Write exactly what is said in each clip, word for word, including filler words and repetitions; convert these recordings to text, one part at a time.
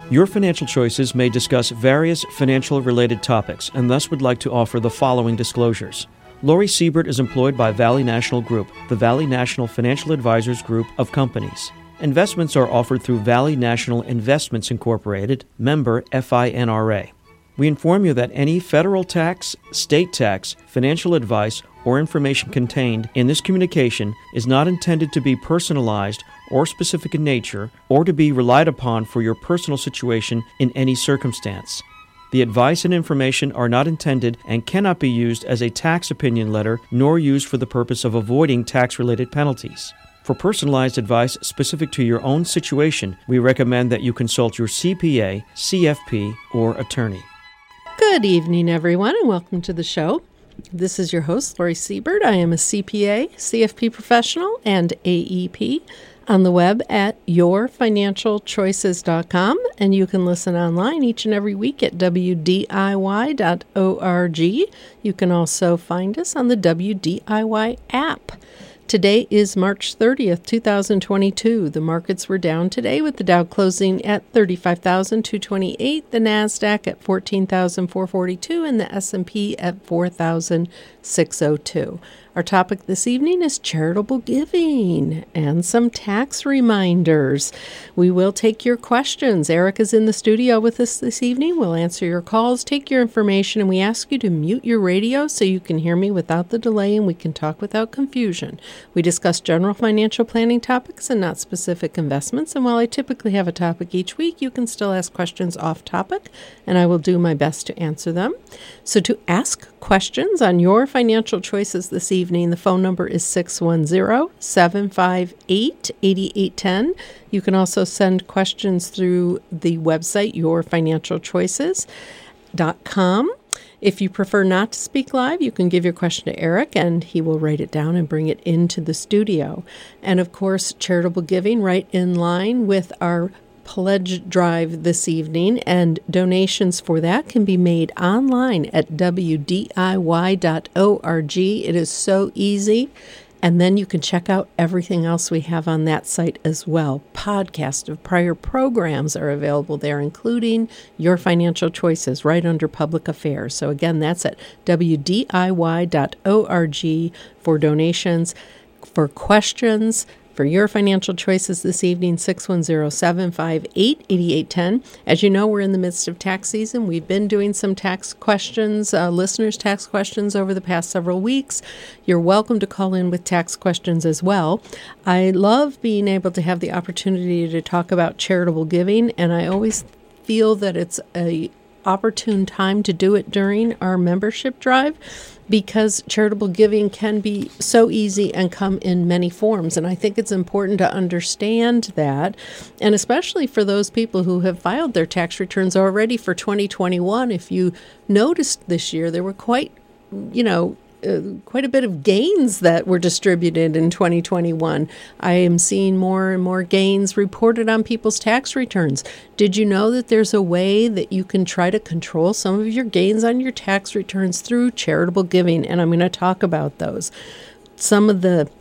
Your Financial Choices may discuss various financial-related topics and thus would like to offer the following disclosures. Lori Siebert is employed by Valley National Group, the Valley National Financial Advisors Group of companies. Investments are offered through Valley National Investments Incorporated, member F I N R A. We inform you that any federal tax, state tax, financial advice, or information contained in this communication is not intended to be personalized or specific in nature or to be relied upon for your personal situation in any circumstance. The advice and information are not intended and cannot be used as a tax opinion letter nor used for the purpose of avoiding tax-related penalties. For personalized advice specific to your own situation, we recommend that you consult your C P A, C F P, or attorney. Good evening, everyone, and welcome to the show. This is your host, Lori Siebert. I am a C P A, C F P professional, and A E P on the web at your financial choices dot com, and you can listen online each and every week at W D I Y dot org. You can also find us on the W D I Y app. Today is March thirtieth, twenty twenty-two. The markets were down today with the Dow closing at thirty-five thousand two hundred twenty-eight, the NASDAQ at fourteen thousand four hundred forty-two, and the S and P at four thousand six hundred two. Our topic this evening is charitable giving and some tax reminders. We will take your questions. Eric is in the studio with us this evening. We'll answer your calls, take your information, and we ask you to mute your radio so you can hear me without the delay and we can talk without confusion. We discuss general financial planning topics and not specific investments. And while I typically have a topic each week, you can still ask questions off topic, and I will do my best to answer them. So to ask questions on your financial choices this evening, the phone number is six one zero, seven five eight, eight eight one zero. You can also send questions through the website your financial choices dot com. If you prefer not to speak live, you can give your question to Eric, and he will write it down and bring it into the studio. And, of course, charitable giving right in line with our pledge drive this evening, and donations for that can be made online at W D I Y dot org. It is so easy. And then you can check out everything else we have on that site as well. Podcasts of prior programs are available there, including Your Financial Choices, right under Public Affairs. So again, that's at W D I Y dot org for donations. For questions for Your Financial Choices this evening, six one zero, seven five eight, eight eight one zero. As you know, we're in the midst of tax season. We've been doing some tax questions, uh, listeners' tax questions over the past several weeks. You're welcome to call in with tax questions as well. I love being able to have the opportunity to talk about charitable giving, and I always feel that it's a opportune time to do it during our membership drive, because charitable giving can be so easy and come in many forms. And I think it's important to understand that, and especially for those people who have filed their tax returns already for twenty twenty-one. If you noticed this year, there were quite, you know, Uh, quite a bit of gains that were distributed in twenty twenty-one. I am seeing more and more gains reported on people's tax returns. Did you know that there's a way that you can try to control some of your gains on your tax returns through charitable giving? And I'm going to talk about those. Some of the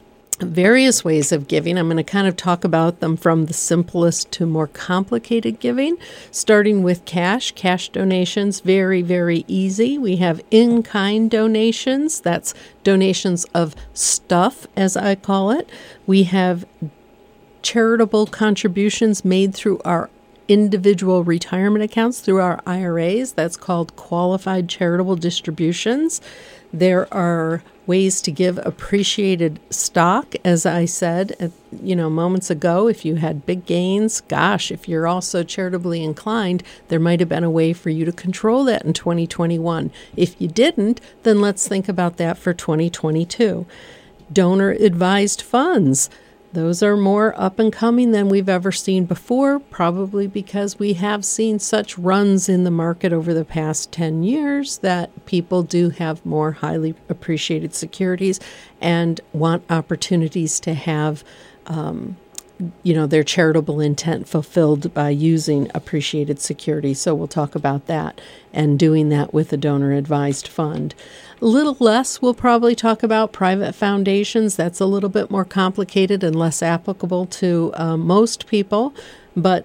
various ways of giving. I'm going to kind of talk about them from the simplest to more complicated giving, starting with cash. Cash donations, very, very easy. We have in-kind donations. That's donations of stuff, as I call it. We have charitable contributions made through our individual retirement accounts, through our I R As. That's called qualified charitable distributions. There are ways to give appreciated stock, as I said, you know, moments ago. If you had big gains, gosh, if you're also charitably inclined, there might have been a way for you to control that in twenty twenty-one. If you didn't, then let's think about that for twenty twenty-two. Donor-advised funds. Those are more up and coming than we've ever seen before, probably because we have seen such runs in the market over the past ten years that people do have more highly appreciated securities and want opportunities to have, um, you know, their charitable intent fulfilled by using appreciated securities. So we'll talk about that and doing that with a donor-advised fund. A little less, we'll probably talk about private foundations. That's a little bit more complicated and less applicable to uh, most people, but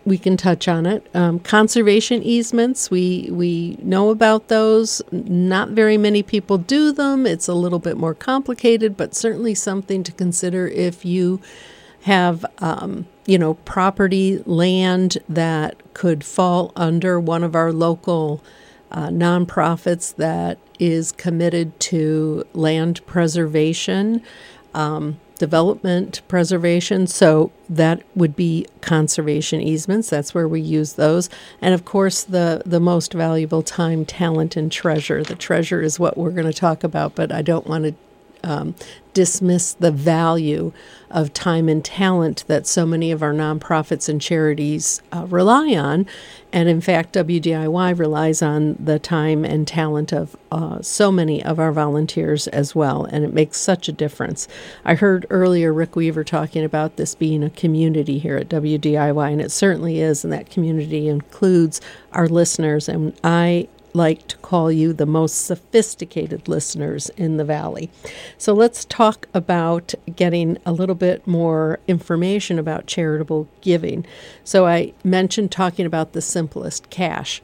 we can touch on it. Um, conservation easements, we we know about those. Not very many people do them. It's a little bit more complicated, but certainly something to consider if you have, um, you know, property, land that could fall under one of our local uh, nonprofits that is committed to land preservation, um, development preservation. So that would be conservation easements. That's where we use those. And of course, the, the most valuable time, talent, and treasure. The treasure is what we're going to talk about, but I don't want to um, dismiss the value of time and talent that so many of our nonprofits and charities uh, rely on. And in fact, W D I Y relies on the time and talent of uh, so many of our volunteers as well, and it makes such a difference. I heard earlier Rick Weaver talking about this being a community here at W D I Y, and it certainly is, and that community includes our listeners, and I like to call you the most sophisticated listeners in the Valley. So let's talk about getting a little bit more information about charitable giving. So I mentioned talking about the simplest, cash.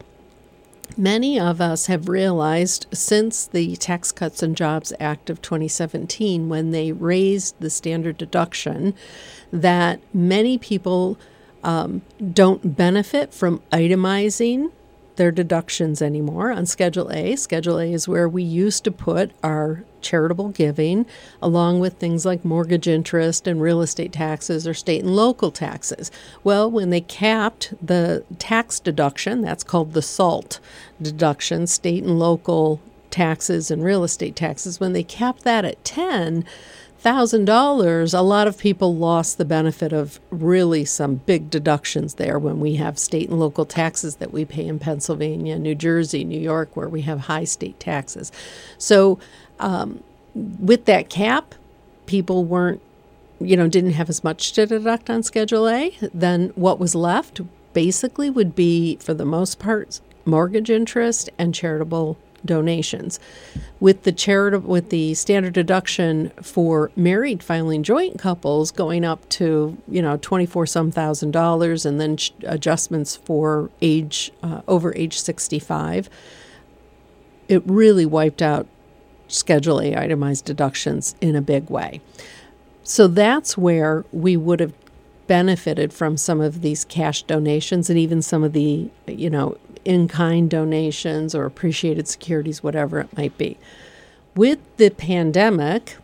Many of us have realized since the Tax Cuts and Jobs Act of twenty seventeen, when they raised the standard deduction, that many people um, don't benefit from itemizing their deductions anymore on Schedule A. Schedule A is where we used to put our charitable giving, along with things like mortgage interest and real estate taxes or state and local taxes. Well, when they capped the tax deduction, that's called the SALT deduction, state and local taxes and real estate taxes, when they capped that at ten thousand dollars, a lot of people lost the benefit of really some big deductions there when we have state and local taxes that we pay in Pennsylvania, New Jersey, New York, where we have high state taxes. So um, with that cap, people weren't, you know, didn't have as much to deduct on Schedule A. Then what was left basically would be, for the most part, mortgage interest and charitable donations. With the charitable, with the standard deduction for married filing joint couples going up to, you know, twenty-four some thousand dollars, and then adjustments for age uh, over age sixty-five, it really wiped out Schedule A itemized deductions in a big way. So that's where we would have benefited from some of these cash donations and even some of the, you know, in-kind donations or appreciated securities, whatever it might be. With the pandemic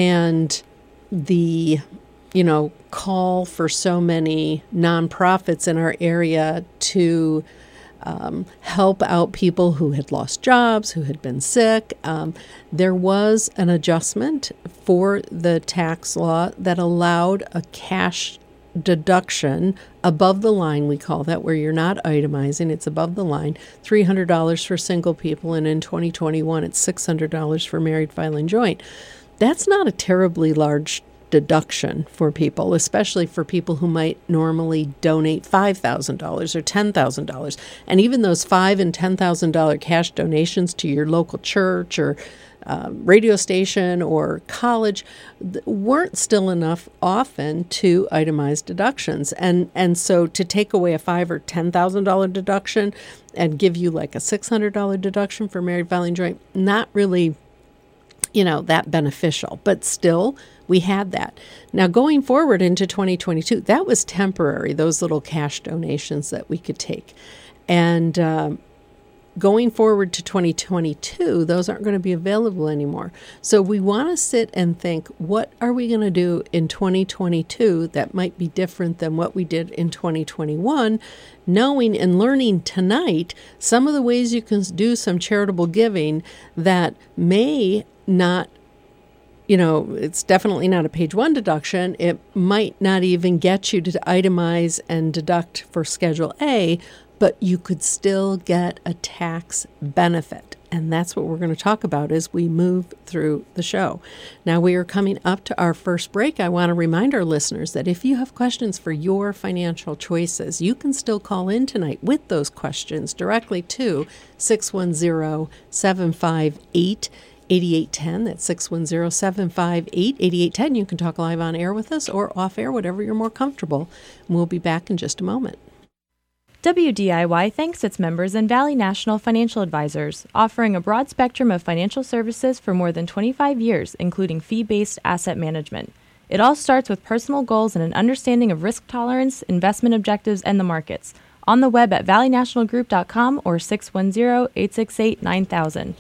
and the, you know, call for so many nonprofits in our area to um, help out people who had lost jobs, who had been sick, um, there was an adjustment for the tax law that allowed a cash deduction above the line, we call that, where you're not itemizing, it's above the line, three hundred dollars for single people, and in twenty twenty-one it's six hundred dollars for married filing joint. That's not a terribly large deduction for people, especially for people who might normally donate five thousand dollars or ten thousand dollars. And even those five thousand dollars and ten thousand dollars cash donations to your local church or Um, radio station or college th- weren't still enough often to itemize deductions, and and so to take away a five or ten thousand dollar deduction and give you like a six hundred dollar deduction for married filing joint, not really, you know, that beneficial. But still, we had that. Now going forward into twenty twenty-two, that was temporary. Those little cash donations that we could take, and um, going forward to twenty twenty-two, those aren't going to be available anymore. So we want to sit and think, what are we going to do in twenty twenty-two that might be different than what we did in twenty twenty-one, knowing and learning tonight some of the ways you can do some charitable giving that may not, you know, it's definitely not a page one deduction. It might not even get you to itemize and deduct for Schedule A, but you could still get a tax benefit. And that's what we're going to talk about as we move through the show. Now, we are coming up to our first break. I want to remind our listeners that if you have questions for your financial choices, you can still call in tonight with those questions directly to six one zero, seven five eight, eight eight one zero. That's six one zero, seven five eight, eight eight one zero. You can talk live on air with us or off air, whatever you're more comfortable. And we'll be back in just a moment. W D I Y thanks its members and Valley National Financial Advisors, offering a broad spectrum of financial services for more than twenty-five years, including fee-based asset management. It all starts with personal goals and an understanding of risk tolerance, investment objectives, and the markets. On the web at valley national group dot com or six one zero, eight six eight, nine thousand.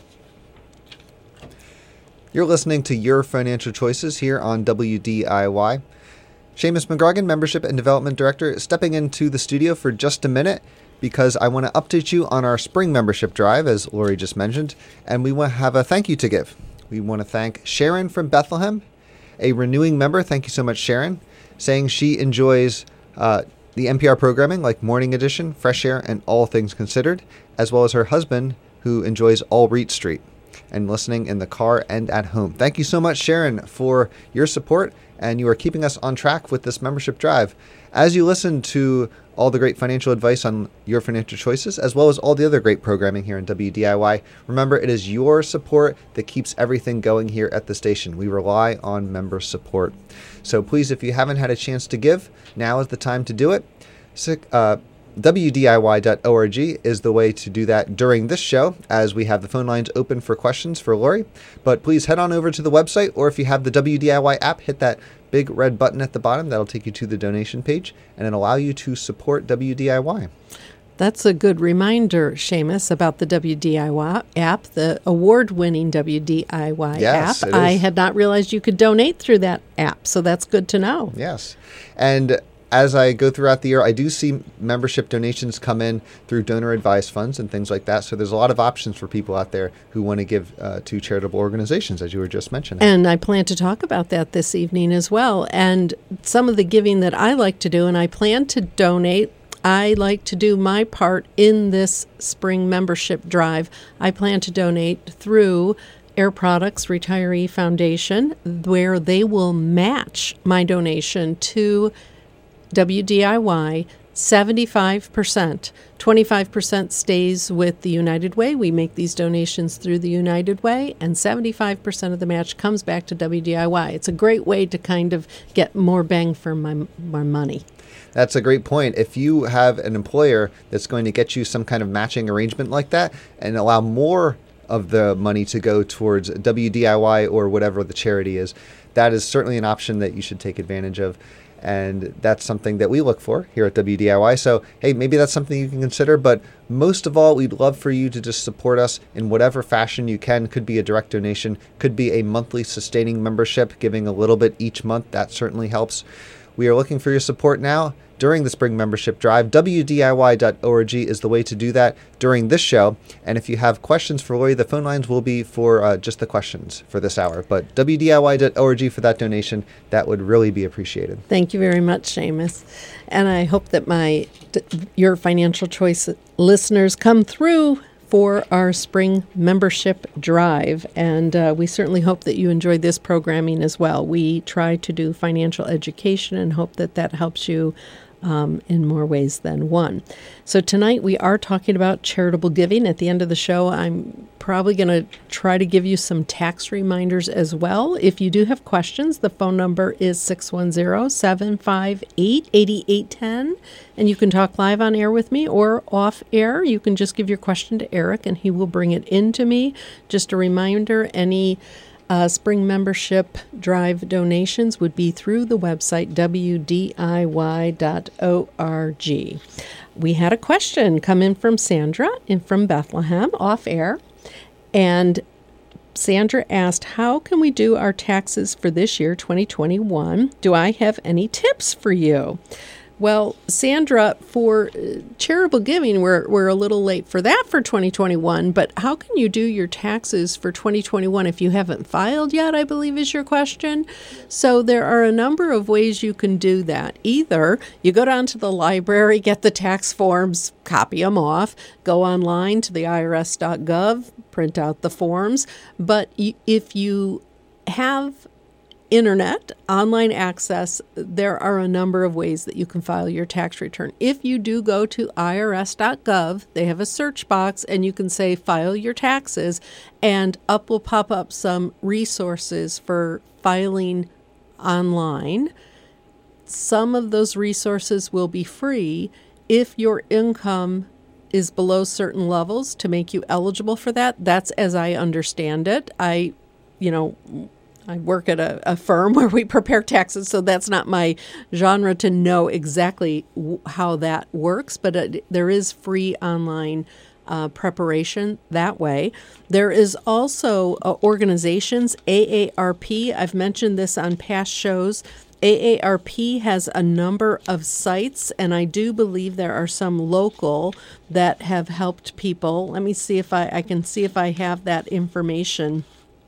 You're listening to Your Financial Choices here on W D I Y. Seamus McGrogan, Membership and Development Director, stepping into the studio for just a minute because I want to update you on our spring membership drive, as Lori just mentioned, and we want to have a thank you to give. We want to thank Sharon from Bethlehem, a renewing member. Thank you so much, Sharon, saying she enjoys uh, the N P R programming like Morning Edition, Fresh Air, and All Things Considered, as well as her husband, who enjoys All Reed Street and listening in the car and at home. Thank you so much, Sharon, for your support, and you are keeping us on track with this membership drive. As you listen to all the great financial advice on Your Financial Choices, as well as all the other great programming here in W D I Y, remember it is your support that keeps everything going here at the station. We rely on member support. So please, if you haven't had a chance to give, now is the time to do it. So, uh, W D I Y dot org is the way to do that during this show, as we have the phone lines open for questions for Lori. But please head on over to the website, or if you have the W D I Y app, hit that big red button at the bottom. That'll take you to the donation page and it'll allow you to support W D I Y. That's a good reminder, Seamus, about the W D I Y app, the award-winning W D I Y yes, app. It is. I had not realized you could donate through that app, so that's good to know. Yes. And as I go throughout the year, I do see membership donations come in through donor-advised funds and things like that. So there's a lot of options for people out there who want to give uh, to charitable organizations, as you were just mentioning. And I plan to talk about that this evening as well. And some of the giving that I like to do, and I plan to donate, I like to do my part in this spring membership drive. I plan to donate through Air Products Retiree Foundation, where they will match my donation to W D I Y, seventy-five percent. twenty-five percent stays with the United Way. We make these donations through the United Way, and seventy-five percent of the match comes back to W D I Y. It's a great way to kind of get more bang for my, my money. That's a great point. If you have an employer that's going to get you some kind of matching arrangement like that and allow more of the money to go towards W D I Y or whatever the charity is, that is certainly an option that you should take advantage of. And that's something that we look for here at W D I Y. So, hey, maybe that's something you can consider. But most of all, we'd love for you to just support us in whatever fashion you can. Could be a direct donation, could be a monthly sustaining membership, giving a little bit each month. That certainly helps. We are looking for your support now during the spring membership drive. W D I Y dot org is the way to do that during this show. And if you have questions for Lori, the phone lines will be for uh, just the questions for this hour. But W D I Y dot org for that donation, that would really be appreciated. Thank you very much, Seamus. And I hope that my Your Financial Choice listeners come through for our spring membership drive. And uh, we certainly hope that you enjoyed this programming as well. We try to do financial education and hope that that helps you um, in more ways than one. So tonight we are talking about charitable giving. At the end of the show, I'm probably going to try to give you some tax reminders as well. If you do have questions, the phone number is six one zero, seven five eight, eight eight one zero, and you can talk live on air with me or off air. You can just give your question to Eric and he will bring it in to me. Just a reminder, any Uh, spring membership drive donations would be through the website W D I Y dot org. We had a question come in from Sandra in from Bethlehem off air, and Sandra asked, how can we do our taxes for this year, twenty twenty-one? Do I have any tips for you? Well, Sandra, for charitable giving, we're we're a little late for that for twenty twenty-one, but how can you do your taxes for twenty twenty-one if you haven't filed yet, I believe is your question. So there are a number of ways you can do that. Either you go down to the library, get the tax forms, copy them off, go online to the I R S dot gov, print out the forms, but if you have internet, online access, there are a number of ways that you can file your tax return. If you do go to I R S dot gov, they have a search box and you can say file your taxes, and up will pop up some resources for filing online. Some of those resources will be free. if your income is below certain levels to make you eligible for that, that's as I understand it. I, you know, I work at a, a firm where we prepare taxes, so that's not my genre to know exactly w- how that works, but it, there is free online uh, preparation that way. There is also uh, organizations, A A R P. I've mentioned this on past shows. A A R P has a number of sites, and I do believe there are some local that have helped people. Let me see if I, I can see if I have that information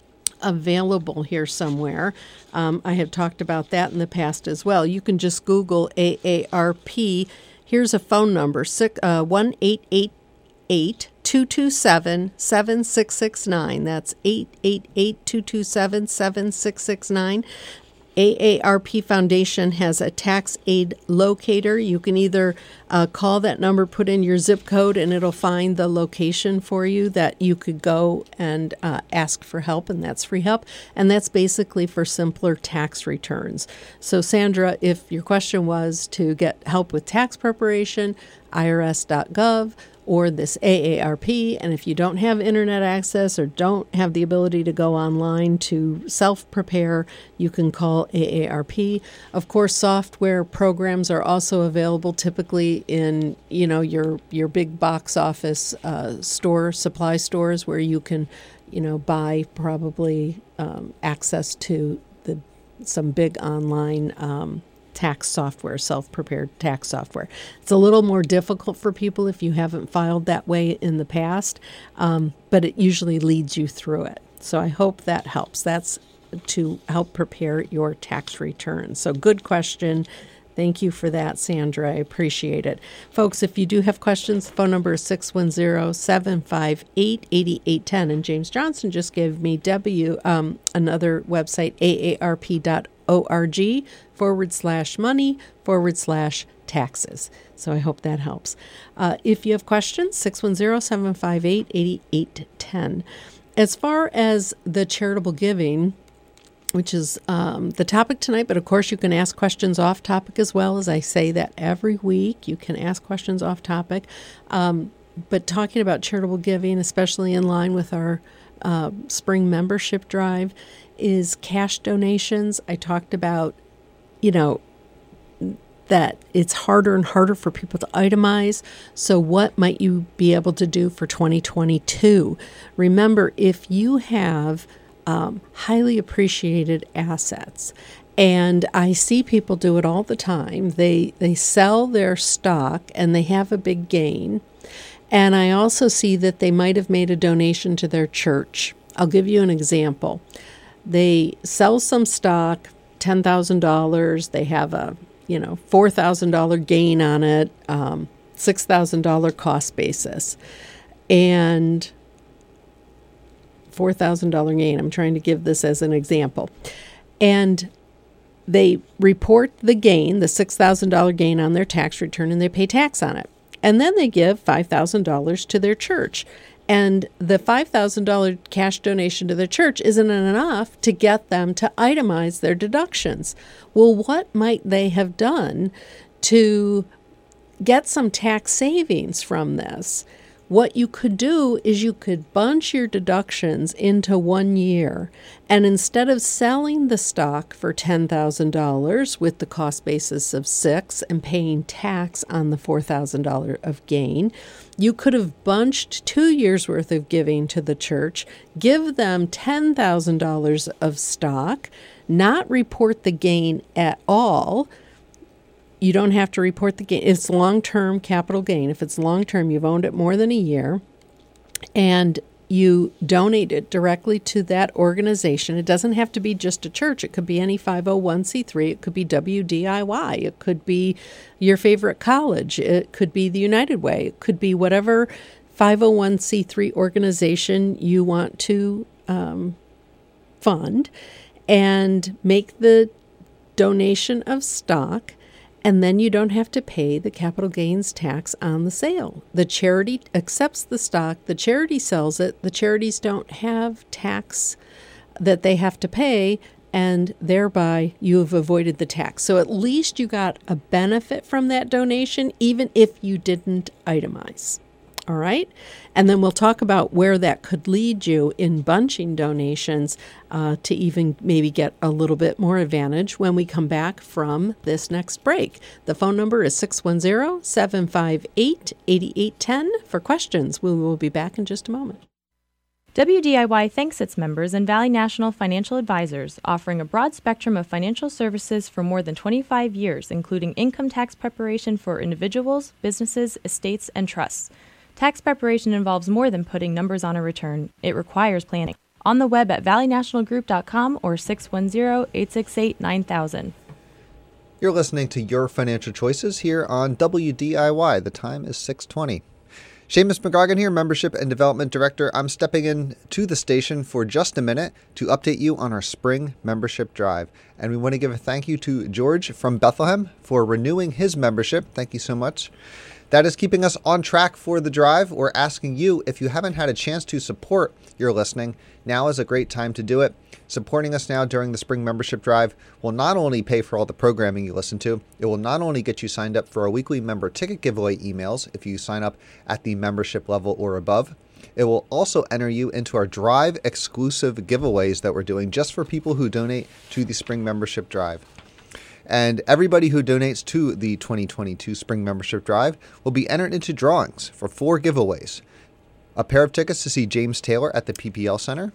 available here somewhere. Um, I have talked about that in the past as well. You can just Google A A R P. Here's a phone number, one eight eight eight, two two seven, seven six six nine. That's eight eight eight, two two seven, seven six six nine. A A R P Foundation has a tax aid locator. You can either uh, call that number, put in your zip code, and it'll find the location for you that you could go and uh, ask for help, and that's free help. And that's basically for simpler tax returns. So, Sandra, if your question was to get help with tax preparation, I R S dot gov, or this A A R P, and if you don't have internet access or don't have the ability to go online to self-prepare, you can call A A R P. Of course, software programs are also available typically in, you know, your your big box office uh, store, supply stores, where you can, you know, buy probably um, access to the some big online um tax software, self-prepared tax software. It's a little more difficult for people if you haven't filed that way in the past, um, but it usually leads you through it. So I hope that helps. That's to help prepare your tax return. So good question. Thank you for that, Sandra. I appreciate it. Folks, if you do have questions, the phone number is six one zero, seven five eight, eight eight one zero. And James Johnson just gave me W, um, another website, aarp.org forward slash money forward slash taxes. So I hope that helps. Uh, if you have questions, six one zero, seven five eight, eight eight one zero. As far as the charitable giving, which is um, the topic tonight, but of course you can ask questions off topic as well. As I say that every week, you can ask questions off topic. Um, but talking about charitable giving, especially in line with our uh, spring membership drive, is cash donations. I talked about, you know, that it's harder and harder for people to itemize. So what might you be able to do for twenty twenty-two? Remember, if you have um, highly appreciated assets, and I see people do it all the time, they they sell their stock and they have a big gain. And I also see that they might have made a donation to their church. I'll give you an example. They sell some stock, ten thousand dollars. They have a, you know, four thousand dollars gain on it, um, six thousand dollars cost basis, and four thousand dollars gain. I'm trying to give this as an example. And they report the gain, the six thousand dollars gain on their tax return, and they pay tax on it. And then they give five thousand dollars to their church. And the five thousand dollars cash donation to the church isn't enough to get them to itemize their deductions. Well, what might they have done to get some tax savings from this? What you could do is you could bunch your deductions into one year, and instead of selling the stock for ten thousand dollars with the cost basis of six and paying tax on the four thousand dollars of gain, you could have bunched two years worth of giving to the church, give them ten thousand dollars of stock, not report the gain at all. You don't have to report the gain. It's long-term capital gain. If it's long-term, you've owned it more than a year, and you donate it directly to that organization. It doesn't have to be just a church. It could be any five oh one c three. It could be W D I Y. It could be your favorite college. It could be the United Way. It could be whatever five oh one c three organization you want to um, fund, and make the donation of stock. And then you don't have to pay the capital gains tax on the sale. The charity accepts the stock, the charity sells it, the charities don't have tax that they have to pay, and thereby you have avoided the tax. So at least you got a benefit from that donation, even if you didn't itemize. All right? And then we'll talk about where that could lead you in bunching donations uh, to even maybe get a little bit more advantage when we come back from this next break. The phone number is six one zero, seven five eight, eight eight one zero for questions. We will be back in just a moment. W D I Y thanks its members and Valley National Financial Advisors, offering a broad spectrum of financial services for more than twenty-five years, including income tax preparation for individuals, businesses, estates, and trusts. Tax preparation involves more than putting numbers on a return. It requires planning. On the web at valley national group dot com or six one zero, eight six eight, nine thousand. You're listening to Your Financial Choices here on W D I Y. The time is six twenty. Seamus McGrogan here, Membership and Development Director. I'm stepping in to the station for just a minute to update you on our spring membership drive. And we want to give a thank you to George from Bethlehem for renewing his membership. Thank you so much. That is keeping us on track for the drive. We're asking you, if you haven't had a chance to support your listening, now is a great time to do it. Supporting us now during the spring membership drive will not only pay for all the programming you listen to, it will not only get you signed up for our weekly member ticket giveaway emails if you sign up at the membership level or above. It will also enter you into our drive exclusive giveaways that we're doing just for people who donate to the spring membership drive. And everybody who donates to the twenty twenty-two Spring Membership Drive will be entered into drawings for four giveaways. A pair of tickets to see James Taylor at the P P L Center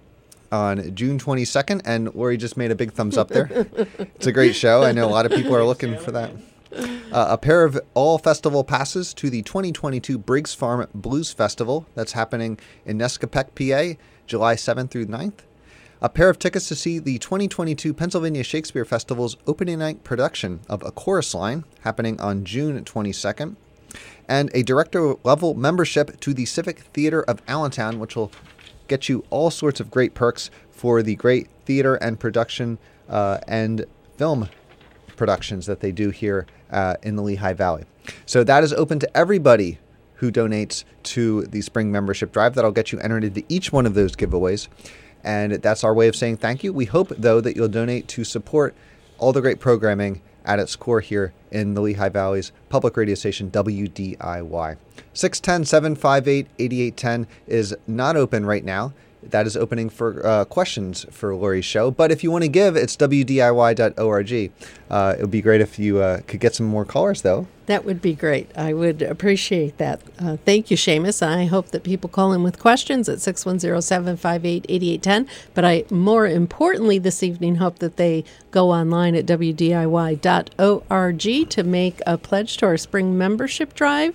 on June twenty-second. And Lori just made a big thumbs up there. It's a great show. I know a lot of people are looking for that. Uh, a pair of all festival passes to the twenty twenty-two Briggs Farm Blues Festival that's happening in Nescopec, P A, July seventh through ninth. A pair of tickets to see the twenty twenty-two Pennsylvania Shakespeare Festival's opening night production of A Chorus Line, happening on June twenty-second. And a director-level membership to the Civic Theater of Allentown, which will get you all sorts of great perks for the great theater and production uh, and film productions that they do here uh, in the Lehigh Valley. So that is open to everybody who donates to the Spring Membership Drive. That'll get you entered into each one of those giveaways. And that's our way of saying thank you. We hope, though, that you'll donate to support all the great programming at its core here in the Lehigh Valley's public radio station, W D I Y. six one zero, seven five eight, eight eight one zero is not open right now. That is opening for uh, questions for Lori's show. But if you want to give, it's w d i y dot org. Uh, it would be great if you uh, could get some more callers, though. That would be great. I would appreciate that. Uh, thank you, Seamus. I hope that people call in with questions at six one zero, seven five eight, eight eight one zero. But I, more importantly this evening, hope that they go online at w d i y dot org to make a pledge to our spring membership drive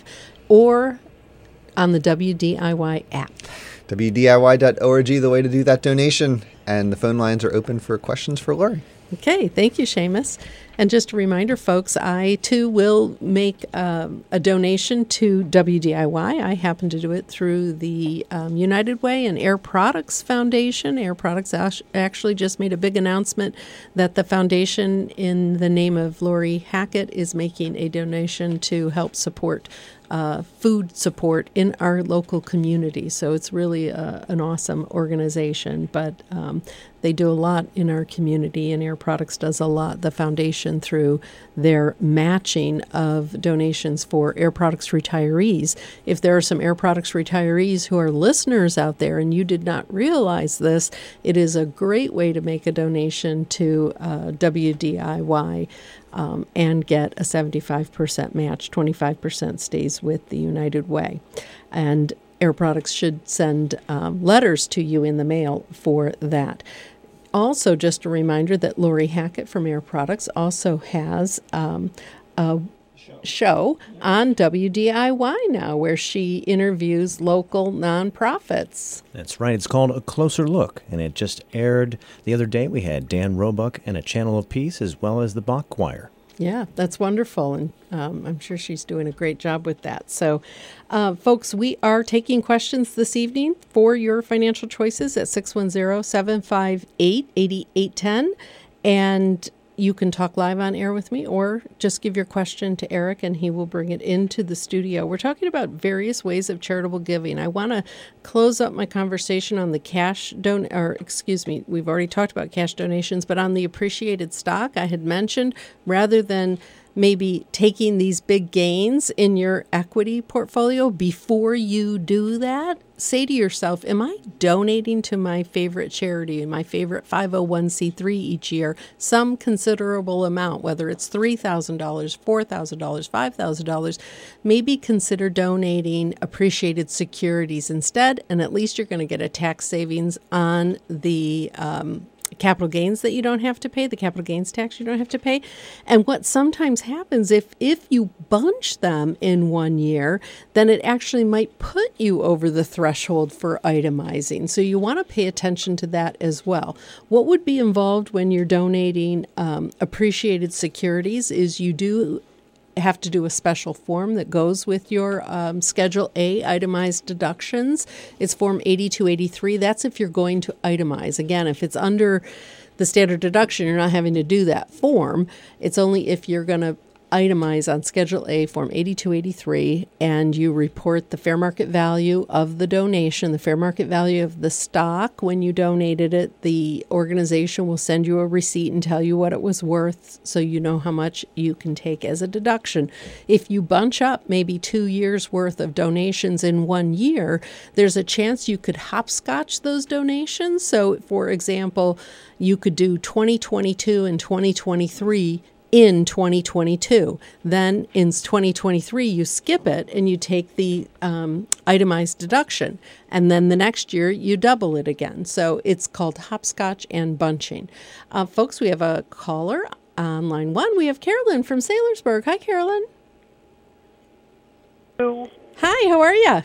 or on the W D I Y app. w d i y dot org, the way to do that donation. And the phone lines are open for questions for Lori. Okay, thank you, Seamus. And just a reminder, folks, I too will make um, a donation to W D I Y. I happen to do it through the um, United Way and Air Products Foundation. Air Products actually just made a big announcement that the foundation, in the name of Lori Hackett, is making a donation to help support Uh, food support in our local community. So it's really uh, an awesome organization, but um, they do a lot in our community, and Air Products does a lot, the foundation, through their matching of donations for Air Products retirees. If there are some Air Products retirees who are listeners out there and you did not realize this, it is a great way to make a donation to uh, W D I Y. Um, and get a seventy-five percent match. twenty-five percent stays with the United Way. And Air Products should send um, letters to you in the mail for that. Also, just a reminder that Lori Hackett from Air Products also has um, a show on W D I Y now, where she interviews local nonprofits. That's right. It's called A Closer Look, and it just aired the other day. We had Dan Roebuck and A Channel of Peace, as well as the Bach Choir. Yeah, that's wonderful, and um, I'm sure she's doing a great job with that. So, uh, folks, we are taking questions this evening for your financial choices at six one zero, seven five eight, eight eight one zero, and you can talk live on air with me or just give your question to Eric and he will bring it into the studio. We're talking about various ways of charitable giving. I want to close up my conversation on the cash don or excuse me, we've already talked about cash donations, but on the appreciated stock, I had mentioned rather than maybe taking these big gains in your equity portfolio, before you do that, say to yourself, am I donating to my favorite charity, my favorite five oh one c three each year, some considerable amount, whether it's three thousand dollars, four thousand dollars, five thousand dollars, maybe consider donating appreciated securities instead, and at least you're going to get a tax savings on the um, capital gains that you don't have to pay, the capital gains tax you don't have to pay. And what sometimes happens, if if you bunch them in one year, then it actually might put you over the threshold for itemizing. So you want to pay attention to that as well. What would be involved when you're donating um, appreciated securities is you do have to do a special form that goes with your um, Schedule A itemized deductions. It's Form eighty-two eighty-three. That's if you're going to itemize. Again, if it's under the standard deduction, you're not having to do that form. It's only if you're going to itemize on Schedule A, Form eighty-two eighty-three, and you report the fair market value of the donation, the fair market value of the stock when you donated it. The organization will send you a receipt and tell you what it was worth so you know how much you can take as a deduction. If you bunch up maybe two years worth of donations in one year, there's a chance you could hopscotch those donations. So, for example, you could do twenty twenty-two and twenty twenty-three in twenty twenty-two. Then in twenty twenty-three, you skip it and you take the um, itemized deduction. And then the next year, you double it again. So it's called hopscotch and bunching. Uh, folks, we have a caller on line one. We have Carolyn from Saylorsburg. Hi, Carolyn. Hello. Hi, how are you?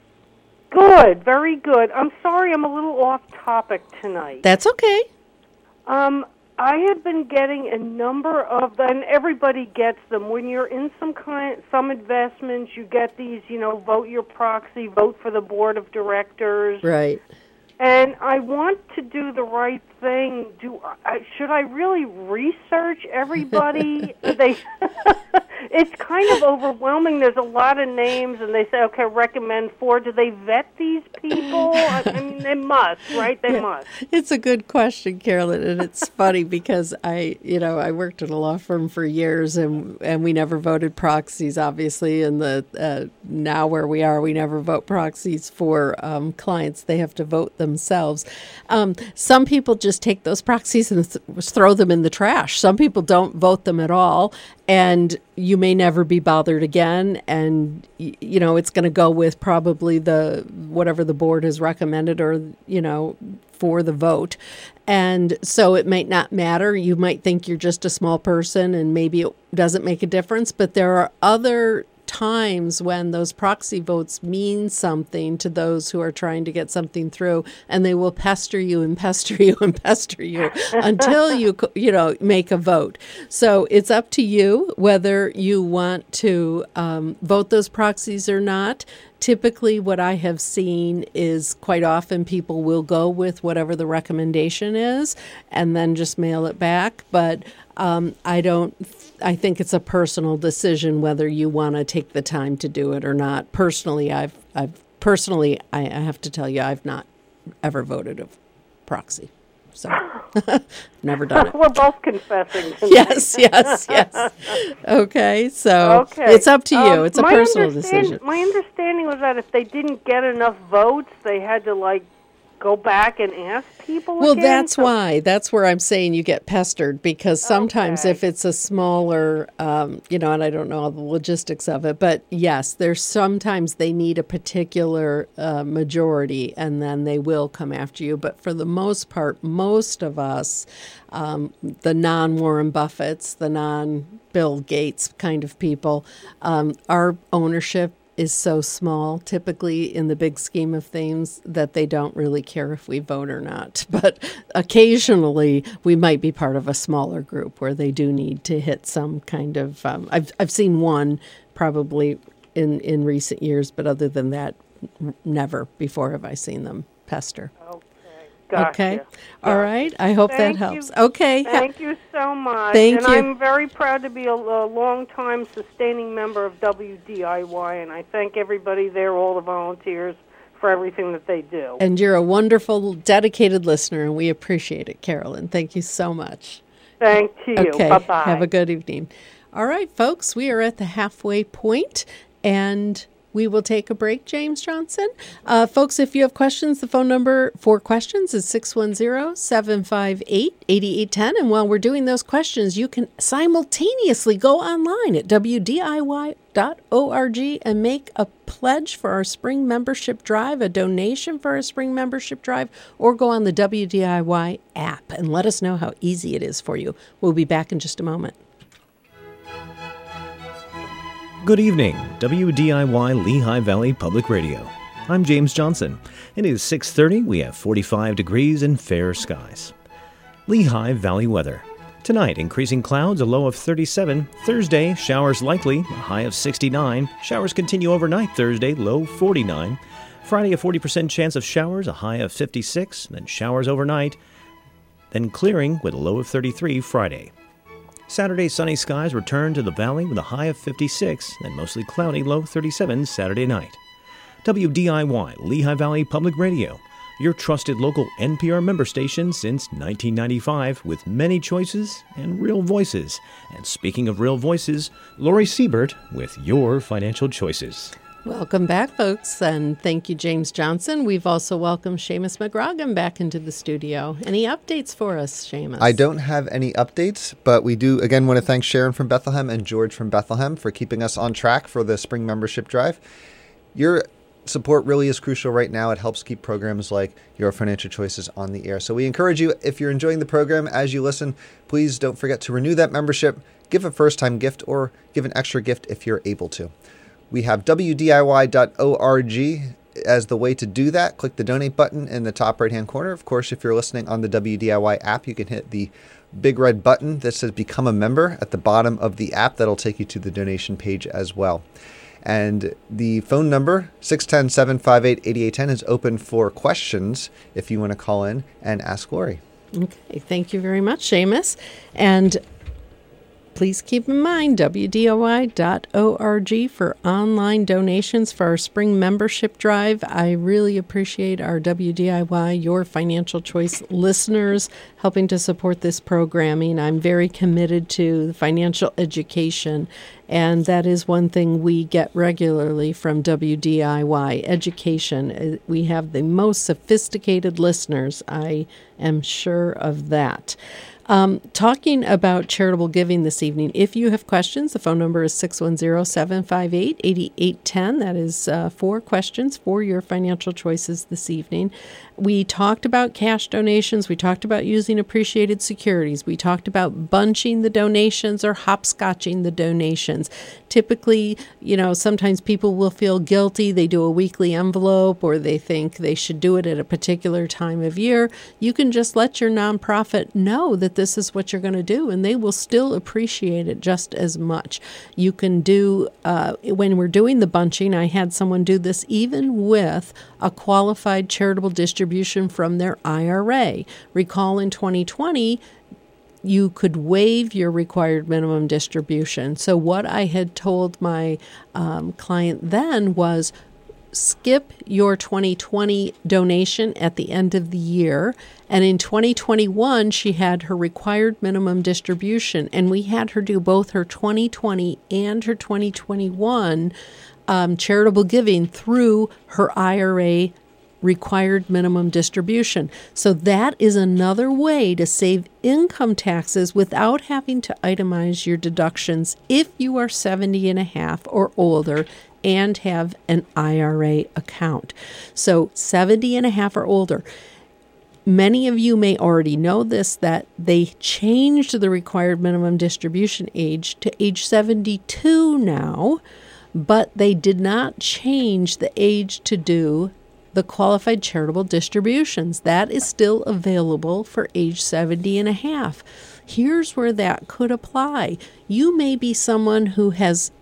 Good, very good. I'm sorry I'm a little off topic tonight. That's okay. Um, I have been getting a number of, and everybody gets them. When you're in some kind, some investments, you get these, you know, vote your proxy, vote for the board of directors. Right. And I want to do the right thing. Do I, should I really research everybody? they, it's kind of overwhelming. There's a lot of names, and they say, okay, recommend four. Do they vet these people? I, I mean, they must, right? They yeah. must. It's a good question, Carolyn, and it's funny because I, you know, I worked at a law firm for years, and and we never voted proxies, obviously. And the uh, now where we are, we never vote proxies for um, clients. They have to vote themselves. Um, some people just take those proxies and th- throw them in the trash. Some people don't vote them at all, and you may never be bothered again. And, you know, it's going to go with probably the whatever the board has recommended or, you know, for the vote. And so it might not matter. You might think you're just a small person and maybe it doesn't make a difference. But there are other times when those proxy votes mean something to those who are trying to get something through, and they will pester you and pester you and pester you until you you know make a vote. So it's up to you whether you want to um, vote those proxies or not. Typically, what I have seen is quite often people will go with whatever the recommendation is and then just mail it back. But um, I don't, I think it's a personal decision whether you want to take the time to do it or not. Personally, I've, I've personally, I, I have to tell you, I've not ever voted a proxy. So, never done it. We're both confessing tonight. Yes, yes, yes. Okay, so okay. It's up to you. Um, it's a my personal understand- decision. My understanding was that if they didn't get enough votes, they had to, like, go back and ask people Well, again? that's so- why. That's where I'm saying you get pestered, because sometimes Okay. if it's a smaller, um, you know, and I don't know all the logistics of it, but yes, there's sometimes they need a particular uh, majority and then they will come after you. But for the most part, most of us, um, the non-Warren Buffetts, the non-Bill Gates kind of people, um, our ownership is so small, typically in the big scheme of things, that they don't really care if we vote or not. But occasionally, we might be part of a smaller group where they do need to hit some kind of. Um, I've I've seen one probably in in recent years, but other than that, n- never before have I seen them pester. Okay. Gotcha. Okay, Yeah. all right. I hope Thank that helps. you. Okay. Thank you so much. Thank and you. I'm very proud to be a, a long-time sustaining member of W D I Y, and I thank everybody there, all the volunteers, for everything that they do. And you're a wonderful, dedicated listener, and we appreciate it, Carolyn. Thank you so much. Thank you. Okay. Bye-bye. Have a good evening. All right, folks, we are at the halfway point, and we will take a break, James Johnson. Uh, folks, if you have questions, the phone number for questions is six one zero, seven five eight, eight eight one zero. And while we're doing those questions, you can simultaneously go online at W D I Y dot org and make a pledge for our spring membership drive, a donation for our spring membership drive, or go on the W D I Y app and let us know how easy it is for you. We'll be back in just a moment. Good evening, W D I Y Lehigh Valley Public Radio. I'm James Johnson. It is six thirty. We have forty-five degrees and fair skies. Lehigh Valley weather. Tonight, increasing clouds, a low of thirty-seven. Thursday, showers likely, a high of sixty-nine. Showers continue overnight Thursday, low forty-nine. Friday, a forty percent chance of showers, a high of fifty-six. Then showers overnight. Then clearing with a low of thirty-three Friday. Saturday, sunny skies return to the valley with a high of fifty-six, then mostly cloudy, low thirty-seven Saturday night. W D I Y Lehigh Valley Public Radio, your trusted local N P R member station since nineteen ninety-five, with many choices and real voices. And speaking of real voices, Lori Siebert with your financial choices. Welcome back, folks, and thank you, James Johnson. We've also welcomed Seamus McGrogan back into the studio. Any updates for us, Seamus? I don't have any updates, but we do, again, want to thank Sharon from Bethlehem and George from Bethlehem for keeping us on track for the spring membership drive. Your support really is crucial right now. It helps keep programs like Your Financial Choices on the air. So we encourage you, if you're enjoying the program as you listen, please don't forget to renew that membership, give a first-time gift, or give an extra gift if you're able to. We have W D I Y dot org as the way to do that. Click the donate button in the top right-hand corner. Of course, if you're listening on the W D I Y app, you can hit the big red button that says Become a Member at the bottom of the app. That'll take you to the donation page as well. And the phone number, six one zero, seven five eight, eight eight one zero, is open for questions if you want to call in and ask Lori. Okay, thank you very much, Seamus. And please keep in mind W D I Y dot org for online donations for our spring membership drive. I really appreciate our W D I Y, Your Financial Choice listeners helping to support this programming. I'm very committed to financial education, and that is one thing we get regularly from W D I Y, education. We have the most sophisticated listeners. I am sure of that. Um, talking about charitable giving this evening, if you have questions, the phone number is six one zero, seven five eight, eight eight one zero. That is uh, four questions for your financial choices this evening. We talked about cash donations. We talked about using appreciated securities. We talked about bunching the donations or hopscotching the donations. Typically, you know, sometimes people will feel guilty. They do a weekly envelope, or they think they should do it at a particular time of year. You can just let your nonprofit know that this is what you're going to do, and they will still appreciate it just as much. You can do, uh, when we're doing the bunching, I had someone do this even with a qualified charitable distribution from their I R A. Recall in twenty twenty, you could waive your required minimum distribution. So what I had told my um, client then was, skip your twenty twenty donation at the end of the year. And in twenty twenty-one, she had her required minimum distribution, and we had her do both her twenty twenty and her twenty twenty-one um, charitable giving through her I R A required minimum distribution. So that is another way to save income taxes without having to itemize your deductions if you are seventy and a half or older and have an I R A account. So seventy and a half or older. Many of you may already know this, that they changed the required minimum distribution age to age seventy-two now, but they did not change the age to do the qualified charitable distributions. That is still available for age seventy and a half. Here's where that could apply. You may be someone who has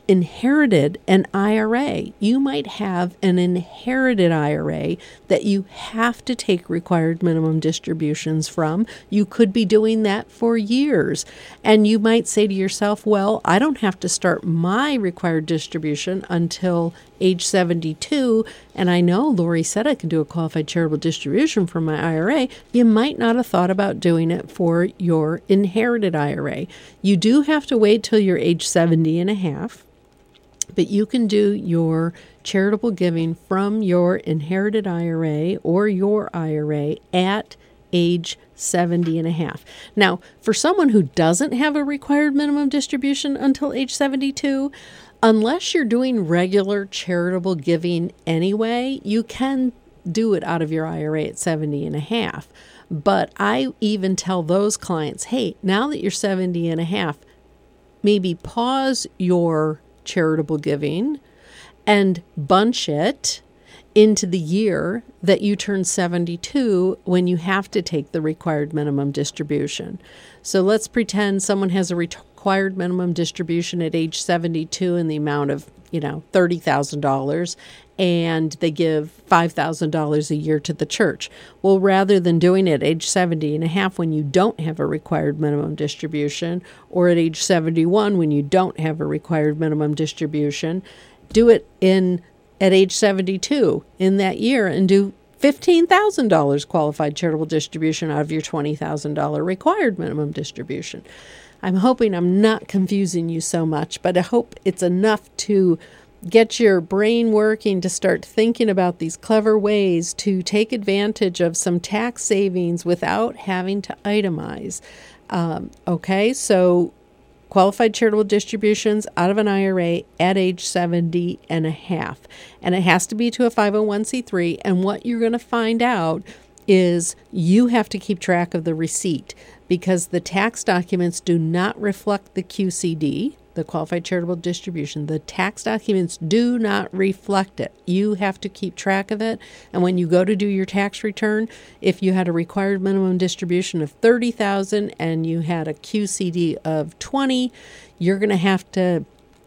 inherited an I R A. You might have an inherited I R A that you have to take required minimum distributions from. You could be doing that for years. And you might say to yourself, well, I don't have to start my required distribution until age seventy-two. And I know Lori said I can do a qualified charitable distribution from my I R A. You might not have thought about doing it for your inherited I R A. You do have to wait till you're age seventy and a half. But you can do your charitable giving from your inherited I R A or your I R A at age seventy and a half. Now, for someone who doesn't have a required minimum distribution until age seventy-two, unless you're doing regular charitable giving anyway, you can do it out of your I R A at seventy and a half. But I even tell those clients, hey, now that you're seventy and a half, maybe pause your charitable giving and bunch it into the year that you turn seventy-two when you have to take the required minimum distribution. So let's pretend someone has a required minimum distribution at age seventy-two in the amount of, you know, thirty thousand dollars, and they give five thousand dollars a year to the church. Well, rather than doing it at age seventy and a half when you don't have a required minimum distribution, or at age seventy-one when you don't have a required minimum distribution, do it in at age seventy-two in that year and do fifteen thousand dollars qualified charitable distribution out of your twenty thousand dollars required minimum distribution. I'm hoping I'm not confusing you so much, but I hope it's enough to get your brain working to start thinking about these clever ways to take advantage of some tax savings without having to itemize. Um, okay, so qualified charitable distributions out of an I R A at age seventy and a half. And it has to be to a five oh one c three. And what you're going to find out is you have to keep track of the receipt because the tax documents do not reflect the Q C D, the qualified charitable distribution. The tax documents do not reflect it. You have to keep track of it. And when you go to do your tax return, if you had a required minimum distribution of thirty thousand dollars and you had a Q C D of twenty, you're going to have to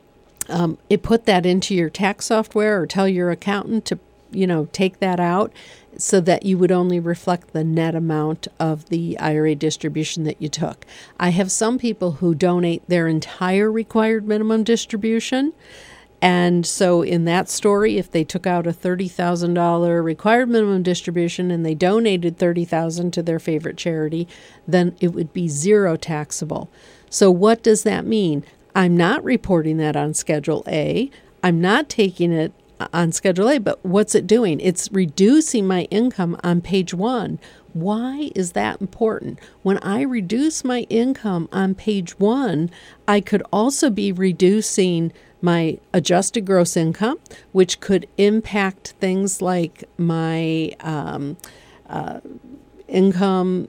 um, it put that into your tax software or tell your accountant to, you know, take that out so that you would only reflect the net amount of the I R A distribution that you took. I have some people who donate their entire required minimum distribution. And so in that story, if they took out a thirty thousand dollars required minimum distribution and they donated thirty thousand dollars to their favorite charity, then it would be zero taxable. So what does that mean? I'm not reporting that on Schedule A. I'm not taking it on Schedule A, but what's it doing? It's reducing my income on page one. Why is that important? When I reduce my income on page one, I could also be reducing my adjusted gross income, which could impact things like my um, uh, income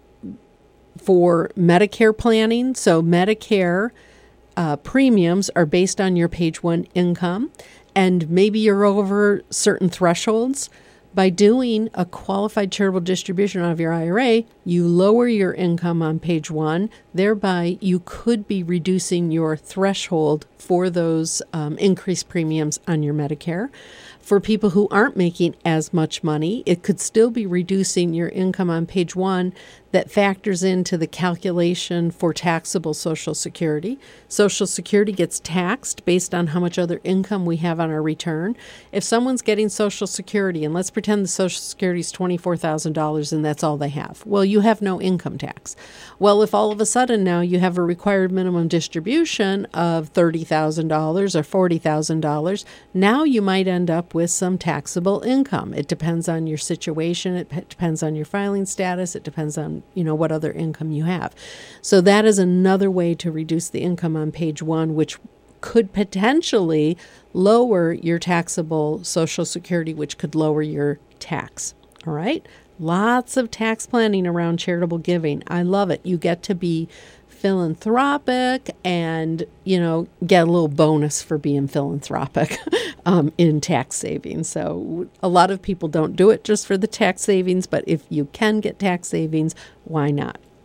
for Medicare planning. So Medicare uh, premiums are based on your page one income. And maybe you're over certain thresholds. By doing a qualified charitable distribution out of your I R A, you lower your income on page one. Thereby, you could be reducing your threshold for those um, increased premiums on your Medicare. For people who aren't making as much money, it could still be reducing your income on page one that factors into the calculation for taxable Social Security. Social Security gets taxed based on how much other income we have on our return. If someone's getting Social Security, and let's pretend the Social Security is twenty-four thousand dollars and that's all they have, well, you have no income tax. Well, if all of a sudden now you have a required minimum distribution of thirty thousand dollars or forty thousand dollars, now you might end up with some taxable income. It depends on your situation. It p- depends on your filing status. It depends on, you know, what other income you have. So that is another way to reduce the income on page one, which could potentially lower your taxable Social Security, which could lower your tax. All right. Lots of tax planning around charitable giving. I love it. You get to be philanthropic and, you know, get a little bonus for being philanthropic um, in tax savings. So a lot of people don't do it just for the tax savings, but if you can get tax savings, why not?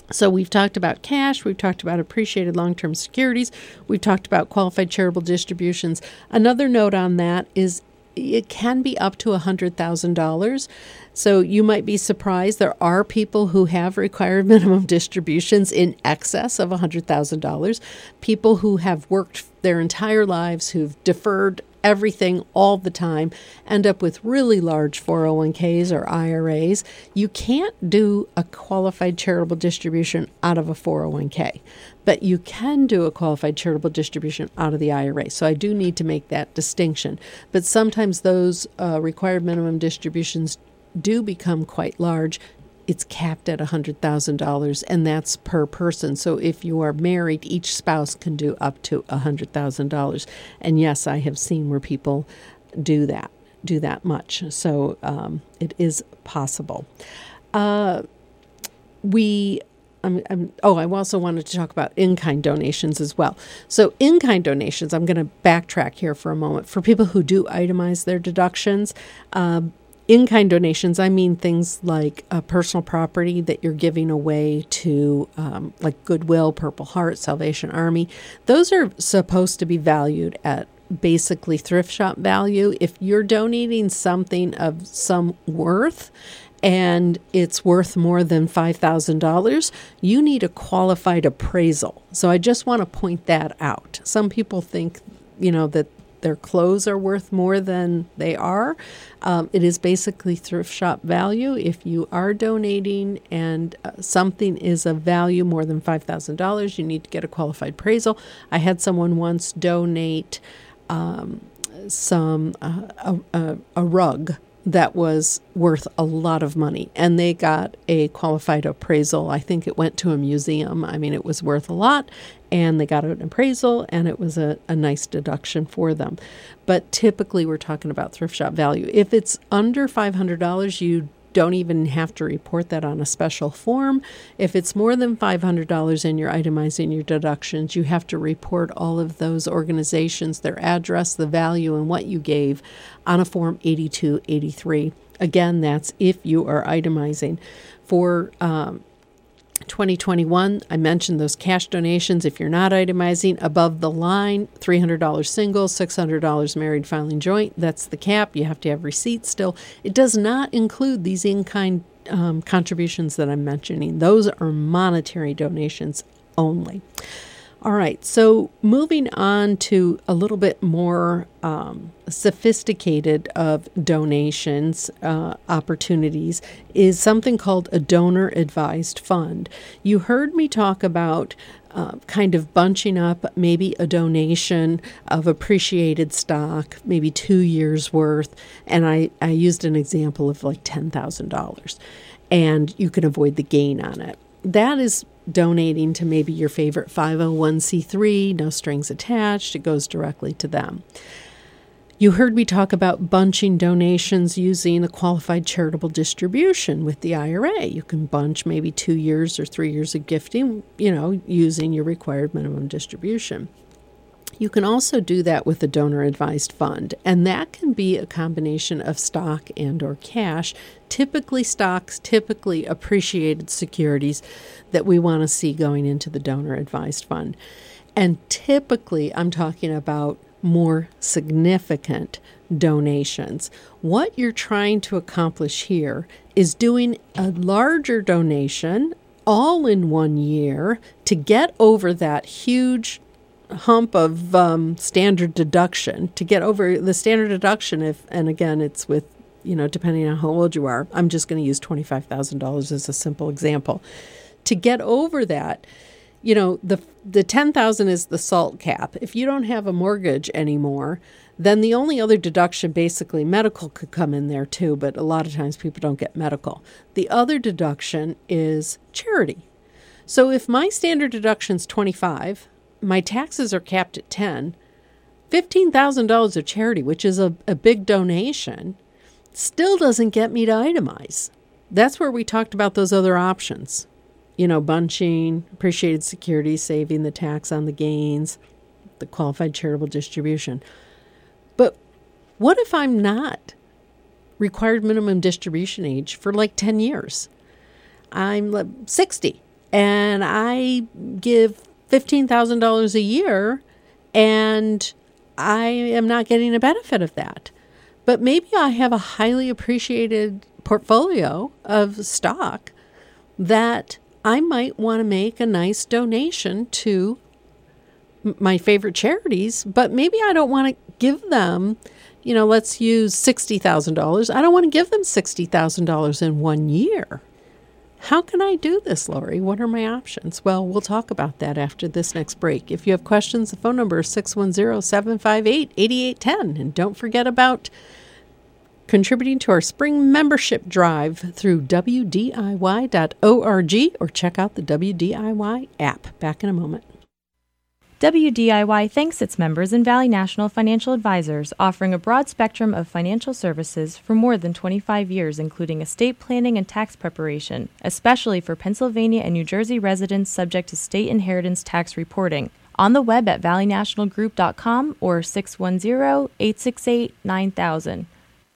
So we've talked about cash, we've talked about appreciated long-term securities, we've talked about qualified charitable distributions. Another note on that is it can be up to one hundred thousand dollars. So you might be surprised. There are people who have required minimum distributions in excess of one hundred thousand dollars. People who have worked their entire lives, who've deferred everything all the time, end up with really large four oh one k's or I R As. You can't do a qualified charitable distribution out of a four oh one k, but you can do a qualified charitable distribution out of the I R A. So I do need to make that distinction. But sometimes those uh, required minimum distributions do become quite large. It's capped at one hundred thousand dollars, and that's per person. So if you are married, each spouse can do up to one hundred thousand dollars. And yes, I have seen where people do that, do that much. So um, it is possible. Uh, we, um, um, oh, I also wanted to talk about in-kind donations as well. So in-kind donations, I'm going to backtrack here for a moment. For people who do itemize their deductions, um, in-kind donations, I mean things like uh, personal property that you're giving away to, um, like Goodwill, Purple Heart, Salvation Army. Those are supposed to be valued at basically thrift shop value. If you're donating something of some worth and it's worth more than five thousand dollars, you need a qualified appraisal. So I just want to point that out. Some people think, you know, that their clothes are worth more than they are. Um, it is basically thrift shop value. If you are donating and uh, something is of value more than five thousand dollars, you need to get a qualified appraisal. I had someone once donate um, some uh, a, a, a rug that was worth a lot of money, and they got a qualified appraisal. I think it went to a museum. I mean, it was worth a lot, and they got an appraisal, and it was a, a nice deduction for them. But typically, we're talking about thrift shop value. If it's under five hundred dollars, you don't even have to report that on a special form. If it's more than five hundred dollars and you're itemizing your deductions, you have to report all of those organizations, their address, the value, and what you gave on a Form eighty-two eighty-three. Again, that's if you are itemizing. For um, twenty twenty-one, I mentioned those cash donations. If you're not itemizing, above the line, three hundred dollars single, six hundred dollars married filing joint. That's the cap. You have to have receipts still. It does not include these in-kind um, contributions that I'm mentioning. Those are monetary donations only. All right, so moving on to a little bit more um, sophisticated of donations uh, opportunities is something called a donor-advised fund. You heard me talk about uh, kind of bunching up maybe a donation of appreciated stock, maybe two years' worth, and I, I used an example of like ten thousand dollars, and you can avoid the gain on it. That is donating to maybe your favorite five oh one c three, no strings attached. It goes directly to them. You heard me talk about bunching donations using a qualified charitable distribution with the I R A. You can bunch maybe two years or three years of gifting, you know, using your required minimum distribution. You can also do that with a donor-advised fund, and that can be a combination of stock and or cash, typically stocks, typically appreciated securities that we want to see going into the donor-advised fund. And typically, I'm talking about more significant donations. What you're trying to accomplish here is doing a larger donation all in one year to get over that huge hump of um, standard deduction, to get over the standard deduction. If, and again, it's with, you know, depending on how old you are, I'm just going to use twenty-five thousand dollars as a simple example. To get over that, you know, the the ten thousand is the SALT cap. If you don't have a mortgage anymore, then the only other deduction, basically medical, could come in there too, but a lot of times people don't get medical. The other deduction is charity. So if my standard deduction is twenty-five, my taxes are capped at ten, fifteen thousand dollars of charity, which is a, a big donation, still doesn't get me to itemize. That's where we talked about those other options. You know, bunching, appreciated securities, saving the tax on the gains, the qualified charitable distribution. But what if I'm not required minimum distribution age for like ten years? I'm sixty. and I give fifteen thousand dollars a year, and I am not getting a benefit of that. But maybe I have a highly appreciated portfolio of stock that I might want to make a nice donation to my favorite charities, but maybe I don't want to give them, you know, let's use sixty thousand dollars. I don't want to give them sixty thousand dollars in one year. How can I do this, Lori? What are my options? Well, we'll talk about that after this next break. If you have questions, the phone number is six one zero, seven five eight, eight eight one zero. And don't forget about contributing to our spring membership drive through W D I Y dot org or check out the W D I Y app. Back in a moment. W D I Y thanks its members and Valley National Financial Advisors, offering a broad spectrum of financial services for more than twenty-five years, including estate planning and tax preparation, especially for Pennsylvania and New Jersey residents subject to state inheritance tax reporting. On the web at valley national group dot com or six one zero, eight six eight, nine thousand.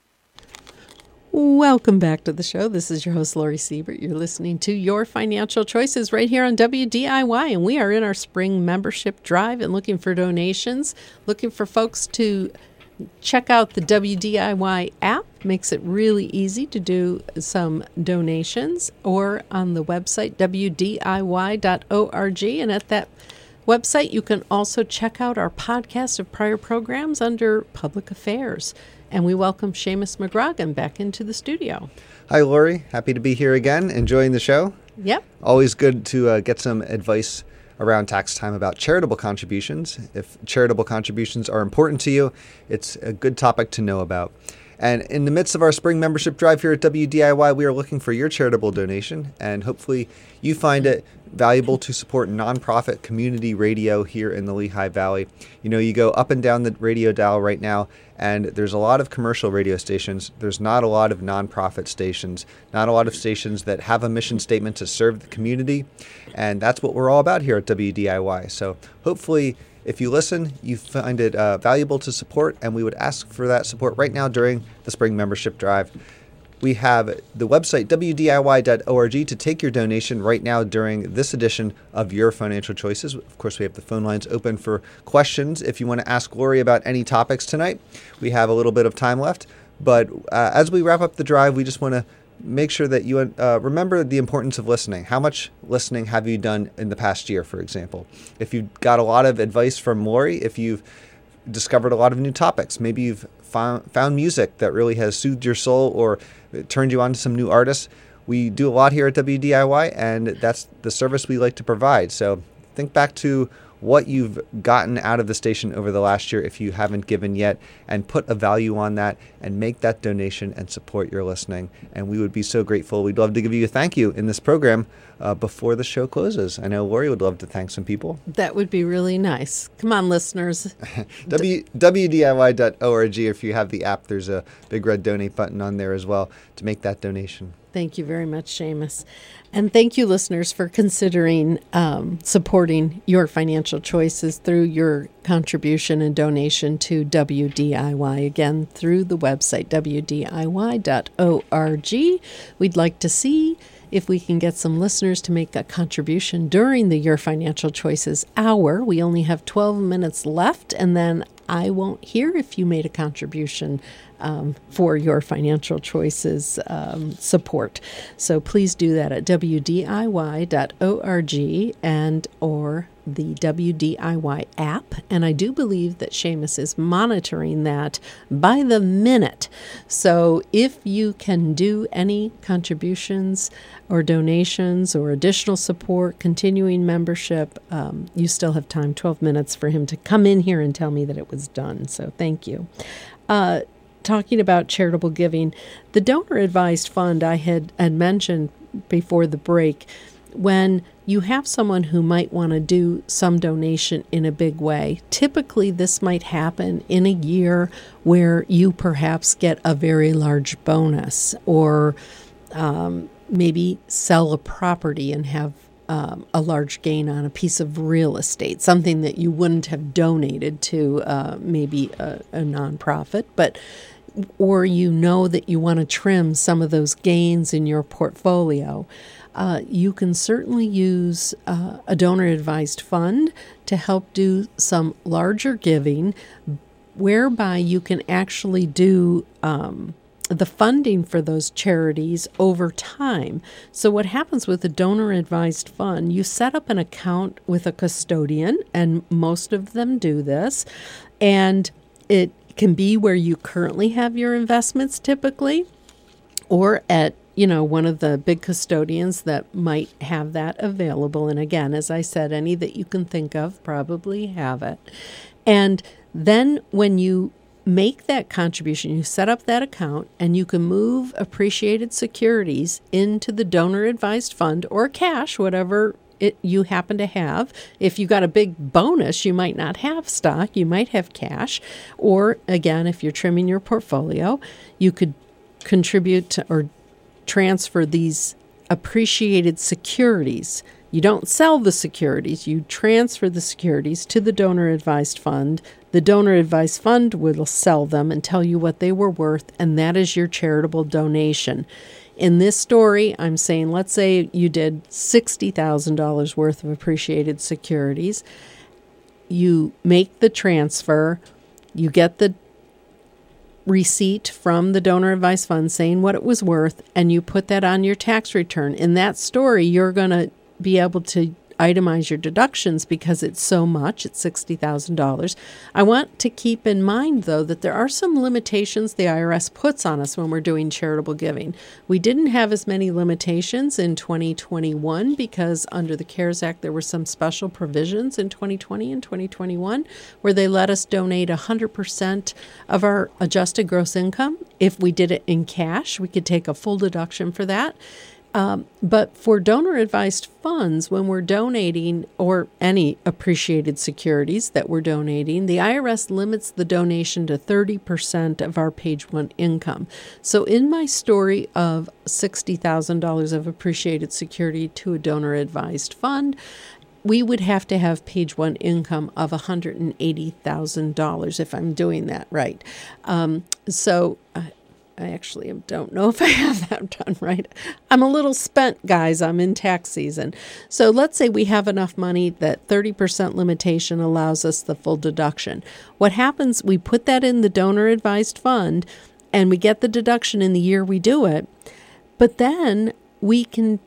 Welcome back to the show. This is your host, Lori Siebert. You're listening to Your Financial Choices right here on W D I Y, and we are in our spring membership drive and looking for donations, looking for folks to check out the W D I Y app. Makes it really easy to do some donations, or on the website W D I Y dot org, and at that website you can also check out our podcast of prior programs under Public Affairs. And we welcome Seamus McGrogan back into the studio. Hi, Lori. Happy to be here again. Enjoying the show? Yep. Always good to uh, get some advice around tax time about charitable contributions. If charitable contributions are important to you, it's a good topic to know about. And in the midst of our spring membership drive here at W D I Y, we are looking for your charitable donation, and hopefully you find it valuable to support nonprofit community radio here in the Lehigh Valley. You know, you go up and down the radio dial right now, and there's a lot of commercial radio stations. There's not a lot of nonprofit stations, not a lot of stations that have a mission statement to serve the community, and that's what we're all about here at W D I Y. So hopefully, if you listen, you find it uh, valuable to support, and we would ask for that support right now during the spring membership drive. We have the website W D I Y dot org to take your donation right now during this edition of Your Financial Choices. Of course, we have the phone lines open for questions. If you want to ask Lori about any topics tonight, we have a little bit of time left. But uh, as we wrap up the drive, we just want to make sure that you uh, remember the importance of listening. How much listening have you done in the past year, for example? If you got a lot of advice from Lori, if you've discovered a lot of new topics, maybe you've found, found music that really has soothed your soul or turned you on to some new artists. We do a lot here at W D I Y, and that's the service we like to provide. So think back to what you've gotten out of the station over the last year if you haven't given yet, and put a value on that and make that donation and support your listening. And we would be so grateful. We'd love to give you a thank you in this program uh, before the show closes. I know Lori would love to thank some people. That would be really nice. Come on, listeners. w, W D I Y dot org. If you have the app, there's a big red donate button on there as well to make that donation. Thank you very much, Seamus. And thank you, listeners, for considering um, supporting Your Financial Choices through your contribution and donation to W D I Y. Again, through the website W D I Y dot org. We'd like to see if we can get some listeners to make a contribution during the Your Financial Choices hour. We only have twelve minutes left, and then I won't hear if you made a contribution um, for Your Financial Choices um, support. So please do that at W D I Y dot org and or the W D I Y app. And I do believe that Seamus is monitoring that by the minute. So if you can do any contributions or donations or additional support, continuing membership, um, you still have time, twelve minutes, for him to come in here and tell me that it was done. So thank you. Uh, talking about charitable giving, the donor advised fund I had, had mentioned before the break, when you have someone who might want to do some donation in a big way, typically this might happen in a year where you perhaps get a very large bonus, or um, maybe sell a property and have um, a large gain on a piece of real estate, something that you wouldn't have donated to uh, maybe a, a nonprofit, but or you know that you want to trim some of those gains in your portfolio. uh, you can certainly use uh, a donor-advised fund to help do some larger giving, whereby you can actually do um, the funding for those charities over time. So what happens with a donor-advised fund, you set up an account with a custodian, and most of them do this, and it can be where you currently have your investments typically, or at you know, one of the big custodians that might have that available. And again, as I said, any that you can think of probably have it. And then when you make that contribution, you set up that account, and you can move appreciated securities into the donor-advised fund or cash, whatever it you happen to have. If you got a big bonus, you might not have stock, you might have cash. Or again, if you're trimming your portfolio, you could contribute to, or transfer these appreciated securities. You don't sell the securities, you transfer the securities to the donor-advised fund. The donor-advised fund will sell them and tell you what they were worth, and that is your charitable donation. In this story, I'm saying, let's say you did sixty thousand dollars worth of appreciated securities. You make the transfer, you get the receipt from the donor-advised fund saying what it was worth, and you put that on your tax return. In that story, you're going to be able to itemize your deductions because it's so much, it's sixty thousand dollars. I want to keep in mind, though, that there are some limitations the I R S puts on us when we're doing charitable giving. We didn't have as many limitations in twenty twenty-one because under the CARES Act, there were some special provisions in twenty twenty and twenty twenty-one where they let us donate one hundred percent of our adjusted gross income. If we did it in cash, we could take a full deduction for that. Um, but for donor-advised funds, when we're donating, or any appreciated securities that we're donating, the I R S limits the donation to thirty percent of our page one income. So in my story of sixty thousand dollars of appreciated security to a donor-advised fund, we would have to have page one income of one hundred eighty thousand dollars if I'm doing that right. Um, so... Uh, I actually don't know if I have that done right. I'm a little spent, guys. I'm in tax season. So let's say we have enough money that thirty percent limitation allows us the full deduction. What happens, we put that in the donor-advised fund, and we get the deduction in the year we do it. But then we can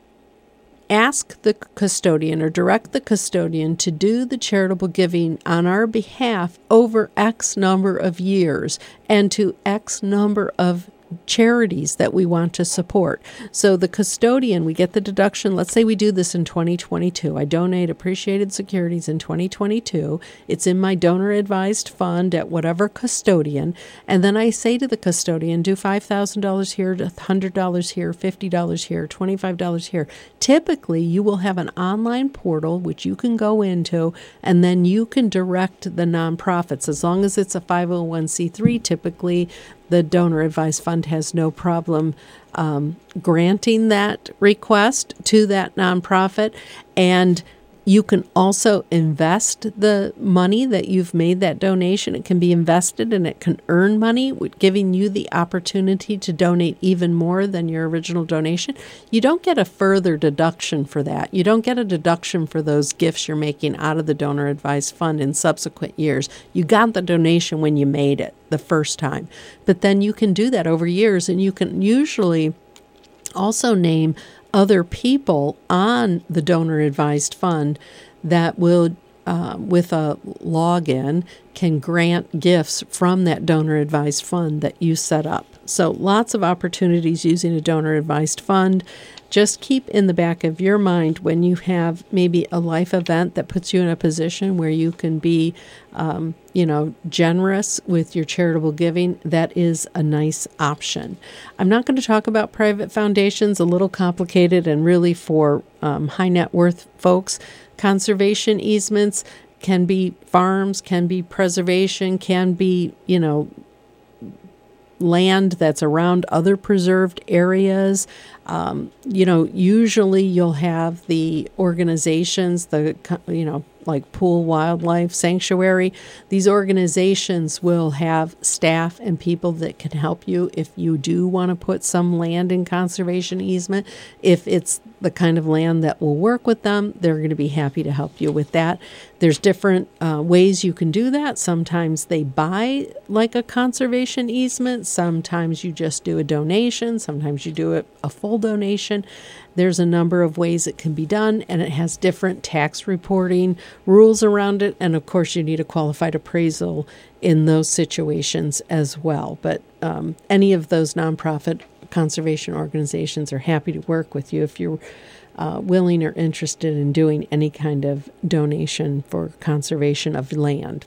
ask the custodian or direct the custodian to do the charitable giving on our behalf over X number of years and to X number of charities that we want to support. So the custodian, we get the deduction. Let's say we do this in twenty twenty-two. I donate appreciated securities in twenty twenty-two. It's in my donor-advised fund at whatever custodian. And then I say to the custodian, do five thousand dollars here, one hundred dollars here, fifty dollars here, twenty-five dollars here. Typically, you will have an online portal which you can go into, and then you can direct the nonprofits. As long as it's a five oh one c three, typically the donor-advised fund has no problem um, granting that request to that nonprofit. And you can also invest the money that you've made that donation. It can be invested and it can earn money, giving you the opportunity to donate even more than your original donation. You don't get a further deduction for that. You don't get a deduction for those gifts you're making out of the donor-advised fund in subsequent years. You got the donation when you made it the first time. But then you can do that over years, and you can usually also name other people on the donor-advised fund that will, uh, with a login, can grant gifts from that donor-advised fund that you set up. So lots of opportunities using a donor-advised fund. Just keep in the back of your mind when you have maybe a life event that puts you in a position where you can be, um, you know, generous with your charitable giving. That is a nice option. I'm not going to talk about private foundations, a little complicated and really for um, high net worth folks. Conservation easements can be farms, can be preservation, can be, you know, land that's around other preserved areas. Um, you know, usually you'll have the organizations, the, you know, like Pool Wildlife Sanctuary. These organizations will have staff and people that can help you if you do want to put some land in conservation easement. If it's the kind of land that will work with them, they're going to be happy to help you with that. There's different uh, ways you can do that. Sometimes they buy like a conservation easement. Sometimes you just do a donation. Sometimes you do a, a full donation. There's a number of ways it can be done, and it has different tax reporting rules around it. And of course, you need a qualified appraisal in those situations as well. But um, any of those nonprofit conservation organizations are happy to work with you if you're uh, willing or interested in doing any kind of donation for conservation of land.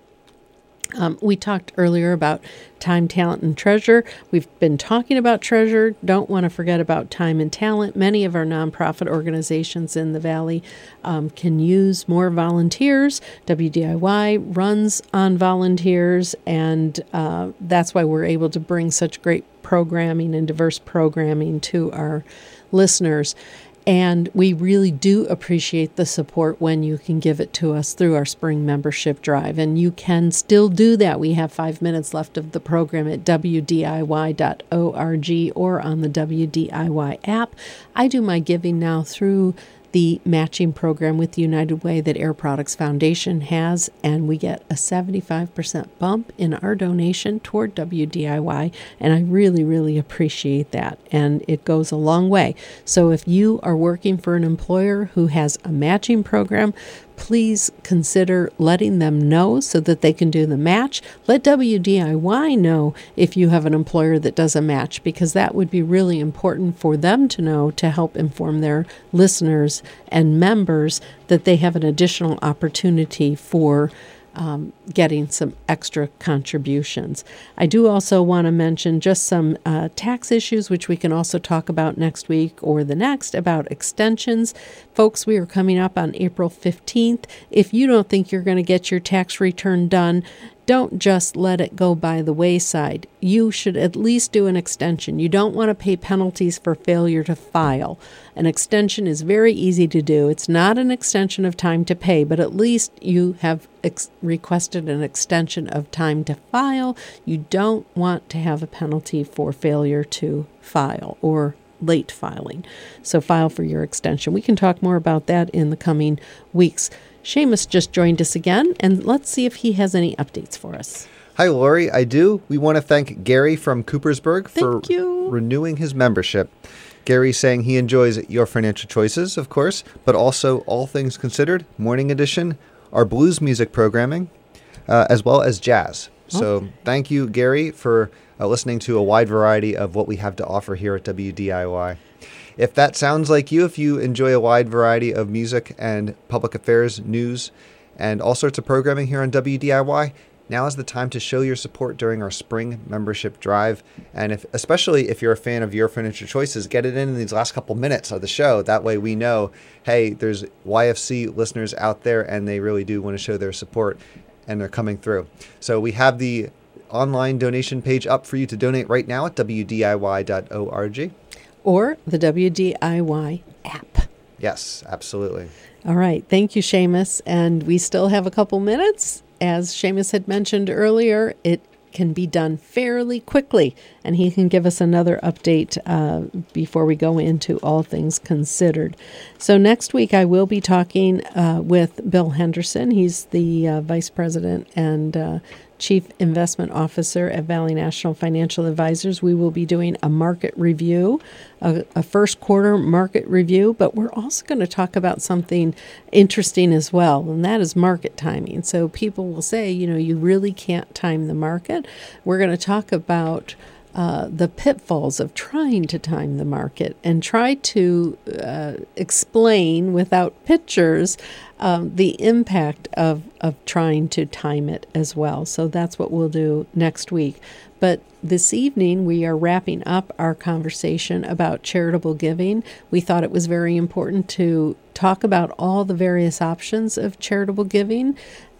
Um, we talked earlier about time, talent, and treasure. We've been talking about treasure. Don't want to forget about time and talent. Many of our nonprofit organizations in the Valley um, can use more volunteers. W D I Y runs on volunteers, and uh, that's why we're able to bring such great programming and diverse programming to our listeners. And we really do appreciate the support when you can give it to us through our spring membership drive. And you can still do that. We have five minutes left of the program at W D I Y dot org or on the W D I Y app. I do my giving now through the matching program with United Way that Air Products Foundation has, and we get a seventy-five percent bump in our donation toward W D I Y, and I really, really appreciate that, and it goes a long way. So if you are working for an employer who has a matching program, please consider letting them know so that they can do the match. Let W D I Y know if you have an employer that does a match, because that would be really important for them to know to help inform their listeners and members that they have an additional opportunity for Um, getting some extra contributions. I do also want to mention just some uh, tax issues, which we can also talk about next week or the next, about extensions. Folks, we are coming up on April fifteenth. If you don't think you're going to get your tax return done, don't just let it go by the wayside. You should at least do an extension. You don't want to pay penalties for failure to file. An extension is very easy to do. It's not an extension of time to pay, but at least you have ex- requested an extension of time to file. You don't want to have a penalty for failure to file or late filing. So file for your extension. We can talk more about that in the coming weeks. Seamus just joined us again, and let's see if he has any updates for us. Hi, Lori. I do. We want to thank Gary from Coopersburg for Thank you. renewing his membership. Gary's saying he enjoys Your Financial Choices, of course, but also All Things Considered, Morning Edition, our blues music programming, uh, as well as jazz. So Okay. thank you, Gary, for uh, listening to a wide variety of what we have to offer here at W D I Y. If that sounds like you, if you enjoy a wide variety of music and public affairs, news, and all sorts of programming here on W D I Y, now is the time to show your support during our spring membership drive. And if, especially if you're a fan of Your Financial Choices, get it in, in these last couple minutes of the show. That way we know, hey, there's Y F C listeners out there and they really do want to show their support and they're coming through. So we have the online donation page up for you to donate right now at W D I Y dot org. Or the W D I Y app. Yes, absolutely. All right. Thank you, Seamus. And we still have a couple minutes. As Seamus had mentioned earlier, it can be done fairly quickly, and he can give us another update uh, before we go into All Things Considered. So next week I will be talking uh, with Bill Henderson. He's the uh, Vice President and uh, Chief Investment Officer at Valley National Financial Advisors. We will be doing a market review, a, a first quarter market review, but we're also going to talk about something interesting as well, and that is market timing. So people will say, you know, you really can't time the market. We're going to talk about Uh, the pitfalls of trying to time the market and try to uh, explain without pictures um, the impact of, of trying to time it as well. So that's what we'll do next week. But this evening, we are wrapping up our conversation about charitable giving. We thought it was very important to talk about all the various options of charitable giving.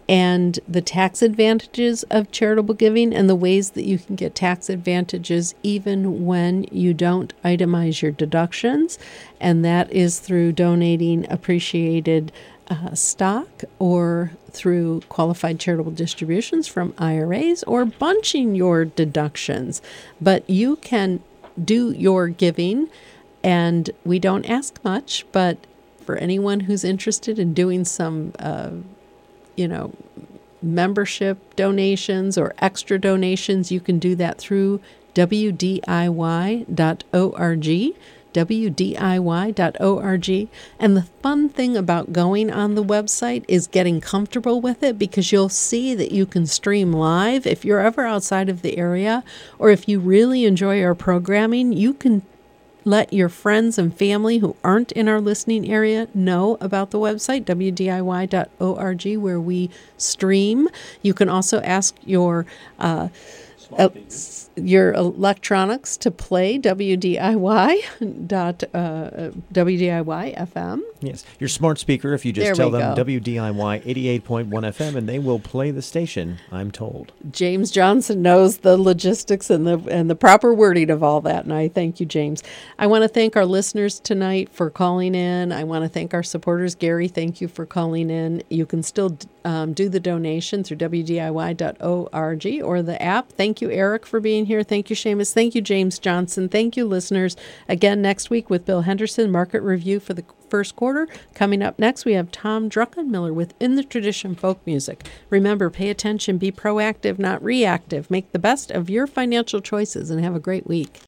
and the tax advantages of charitable giving and the ways that you can get tax advantages even when you don't itemize your deductions. And that is through donating appreciated uh, stock or through qualified charitable distributions from I R As or bunching your deductions. But you can do your giving, and we don't ask much, but for anyone who's interested in doing some uh, you know, membership donations or extra donations, you can do that through W D I Y dot org, W D I Y dot org. And the fun thing about going on the website is getting comfortable with it, because you'll see that you can stream live. If you're ever outside of the area, or if you really enjoy our programming, you can let your friends and family who aren't in our listening area know about the website, W D I Y dot org, where we stream. You can also ask your uh, uh, your electronics to play W D I Y dot uh, W D I Y F M. Yes, your smart speaker, if you just There tell we them go. W D I Y eighty-eight point one F M, and they will play the station, I'm told. James Johnson knows the logistics and the and the proper wording of all that, and I thank you, James. I want to thank our listeners tonight for calling in. I want to thank our supporters. Gary, thank you for calling in. You can still um, do the donation through W D I Y dot org or the app. Thank you, Eric, for being here. Thank you, Seamus. Thank you, James Johnson. Thank you, listeners. Again, next week with Bill Henderson, Market Review for the first quarter. Coming up next, we have Tom Druckenmiller with In the Tradition Folk Music. Remember, pay attention, be proactive, not reactive. Make the best of your financial choices, and have a great week.